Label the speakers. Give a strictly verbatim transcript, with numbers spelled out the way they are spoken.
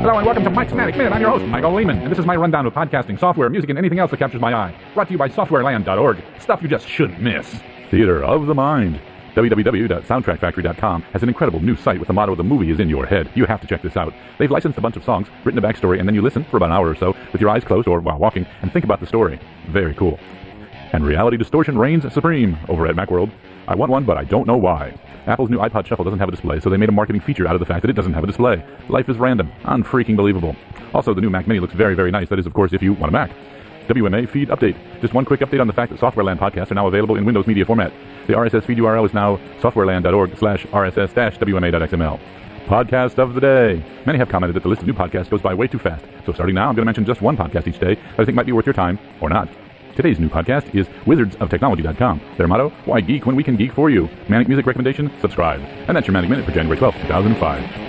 Speaker 1: Hello and welcome to Mike's Manic Minute. I'm your host, Michael Lehman, and this is my rundown of podcasting, software, music, and anything else that captures my eye. Brought to you by software land dot org. Stuff you just shouldn't miss. Theater of the Mind. w w w dot soundtrack factory dot com has an incredible new site with the motto, "The movie is in your head." You have to check this out. They've licensed a bunch of songs, written a backstory, and then you listen for about an hour or so with your eyes closed or while walking and think about the story. Very cool. And reality distortion reigns supreme over at Macworld. I want one, but I don't know why. Apple's new iPod Shuffle doesn't have a display, so they made a marketing feature out of the fact that it doesn't have a display. Life is random. Unfreaking believable. Also, the new Mac Mini looks very, very nice. That is, of course, if you want a Mac. W M A feed update. Just one quick update on the fact that Softwareland podcasts are now available in Windows Media format. The R S S feed U R L is now softwareland dot org slash R S S dash W M A dot X M L. Podcast of the day. Many have commented that the list of new podcasts goes by way too fast. So starting now, I'm going to mention just one podcast each day that I think might be worth your time, or not. Today's new podcast is wizards of technology dot com. Their motto, why geek when we can geek for you? Manic music recommendation? Subscribe. And that's your Manic Minute for January twelfth, two thousand five.